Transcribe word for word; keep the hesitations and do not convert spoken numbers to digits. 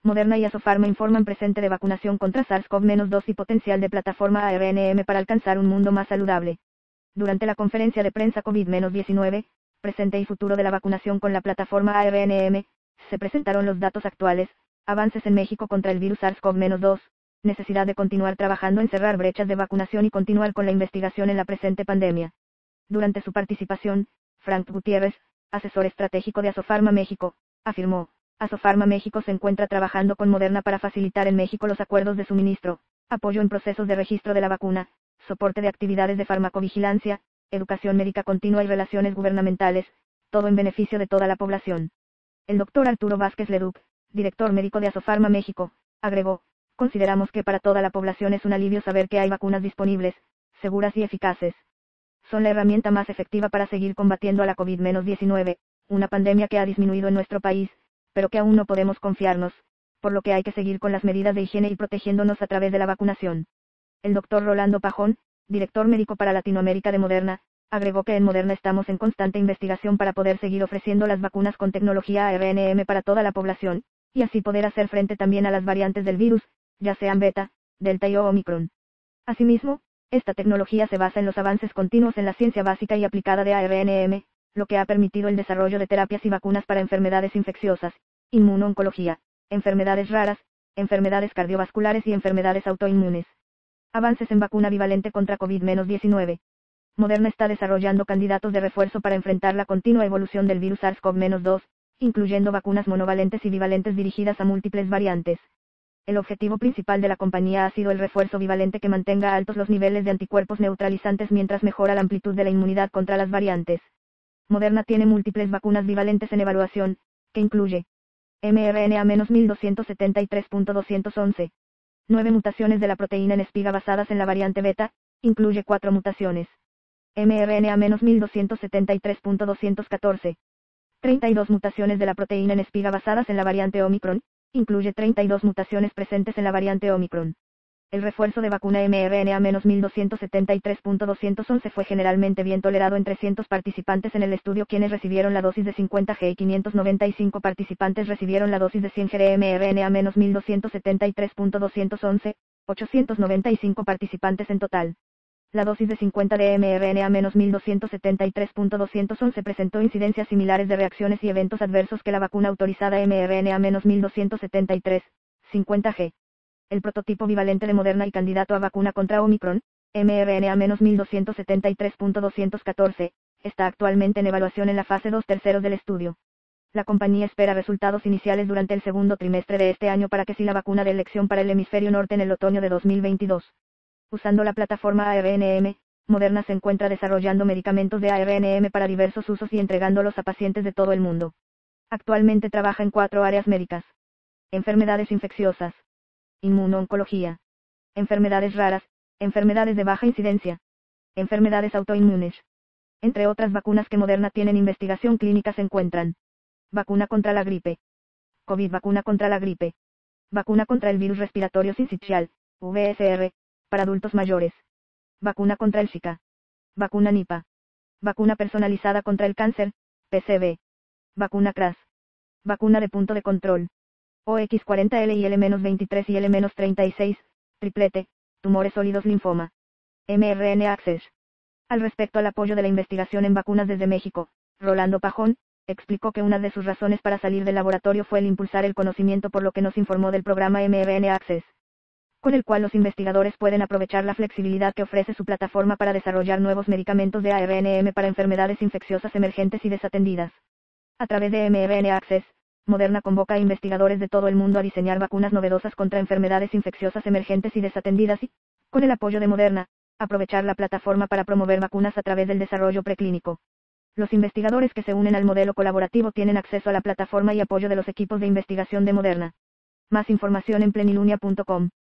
Moderna y Asofarma informan presente de vacunación contra SARS-CoV dos y potencial de plataforma A R N M para alcanzar un mundo más saludable. Durante la conferencia de prensa COVID diecinueve, presente y futuro de la vacunación con la plataforma A R N M, se presentaron los datos actuales, avances en México contra el virus SARS-CoV dos, necesidad de continuar trabajando en cerrar brechas de vacunación y continuar con la investigación en la presente pandemia. Durante su participación, Frank Gutiérrez, asesor estratégico de Asofarma México, afirmó: Asofarma México se encuentra trabajando con Moderna para facilitar en México los acuerdos de suministro, apoyo en procesos de registro de la vacuna, soporte de actividades de farmacovigilancia, educación médica continua y relaciones gubernamentales, todo en beneficio de toda la población. El doctor Arturo Vázquez Leduc, director médico de Asofarma México, agregó: consideramos que para toda la población es un alivio saber que hay vacunas disponibles, seguras y eficaces. Son la herramienta más efectiva para seguir combatiendo a la COVID diecinueve, una pandemia que ha disminuido en nuestro país, pero que aún no podemos confiarnos, por lo que hay que seguir con las medidas de higiene y protegiéndonos a través de la vacunación. El doctor Rolando Pajón, director médico para Latinoamérica de Moderna, agregó que en Moderna estamos en constante investigación para poder seguir ofreciendo las vacunas con tecnología A R N M para toda la población, y así poder hacer frente también a las variantes del virus, ya sean beta, delta y o omicron. Asimismo, esta tecnología se basa en los avances continuos en la ciencia básica y aplicada de A R N M, lo que ha permitido el desarrollo de terapias y vacunas para enfermedades infecciosas, inmunooncología, enfermedades raras, enfermedades cardiovasculares y enfermedades autoinmunes. Avances en vacuna bivalente contra COVID diecinueve. Moderna está desarrollando candidatos de refuerzo para enfrentar la continua evolución del virus SARS-CoV dos, incluyendo vacunas monovalentes y bivalentes dirigidas a múltiples variantes. El objetivo principal de la compañía ha sido el refuerzo bivalente que mantenga altos los niveles de anticuerpos neutralizantes mientras mejora la amplitud de la inmunidad contra las variantes. Moderna tiene múltiples vacunas bivalentes en evaluación, que incluye mRNA mil doscientos setenta y tres punto doscientos once. nueve mutaciones de la proteína en espiga basadas en la variante beta, incluye cuatro mutaciones. mRNA mil doscientos setenta y tres punto doscientos catorce. treinta y dos mutaciones de la proteína en espiga basadas en la variante Omicron, incluye treinta y dos mutaciones presentes en la variante Omicron. El refuerzo de vacuna mRNA mil doscientos setenta y tres punto doscientos once fue generalmente bien tolerado en trescientos participantes en el estudio, quienes recibieron la dosis de cincuenta gramos y quinientos noventa y cinco participantes recibieron la dosis de cien gramos mRNA mil doscientos setenta y tres punto doscientos once, ochocientos noventa y cinco participantes en total. La dosis de cincuenta de mRNA mil doscientos setenta y tres punto doscientos once presentó incidencias similares de reacciones y eventos adversos que la vacuna autorizada mRNA mil doscientos setenta y tres, cincuenta gramos. El prototipo bivalente de Moderna y candidato a vacuna contra Omicron, mRNA mil doscientos setenta y tres punto doscientos catorce, está actualmente en evaluación en la fase dos terceros del estudio. La compañía espera resultados iniciales durante el segundo trimestre de este año para que sea la vacuna de elección para el hemisferio norte en el otoño de dos mil veintidós. Usando la plataforma A R N M, Moderna se encuentra desarrollando medicamentos de A R N M para diversos usos y entregándolos a pacientes de todo el mundo. Actualmente trabaja en cuatro áreas médicas: enfermedades infecciosas, inmunooncología, enfermedades raras, enfermedades de baja incidencia, enfermedades autoinmunes. Entre otras vacunas que Moderna tiene en investigación clínica se encuentran: vacuna contra la gripe, COVID, vacuna contra la gripe, vacuna contra el virus respiratorio sincicial, V S R, para adultos mayores, vacuna contra el Zika, vacuna Nipah, vacuna personalizada contra el cáncer, P C V, vacuna C R A S, vacuna de punto de control, O X cuarenta L y L veintitrés y L treinta y seis, triplete, tumores sólidos, linfoma. mRNA Access. Al respecto al apoyo de la investigación en vacunas desde México, Rolando Pajón explicó que una de sus razones para salir del laboratorio fue el impulsar el conocimiento, por lo que nos informó del programa mRNA Access, con el cual los investigadores pueden aprovechar la flexibilidad que ofrece su plataforma para desarrollar nuevos medicamentos de A R N M para enfermedades infecciosas emergentes y desatendidas. A través de mRNA Access, Moderna convoca a investigadores de todo el mundo a diseñar vacunas novedosas contra enfermedades infecciosas emergentes y desatendidas y, con el apoyo de Moderna, aprovechar la plataforma para promover vacunas a través del desarrollo preclínico. Los investigadores que se unen al modelo colaborativo tienen acceso a la plataforma y apoyo de los equipos de investigación de Moderna. Más información en plenilunia punto com.